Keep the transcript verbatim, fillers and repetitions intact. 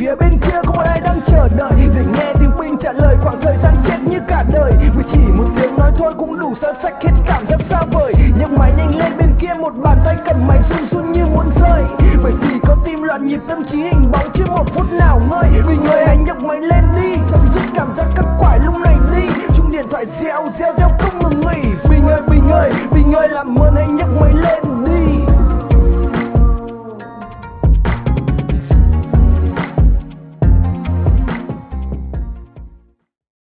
phía bên kia có một ai đang chờ đợi để nghe tiếng binh trả lời khoảng thời gian chết như cả đời. Vì chỉ một tiếng nói thôi cũng đủ xóa sạch hết cảm giác xa vời. Nhưng mày nhanh lên, bên kia một bàn tay cầm mày run run như muốn rơi. Bởi vì có tim loạn nhịp, tâm trí hình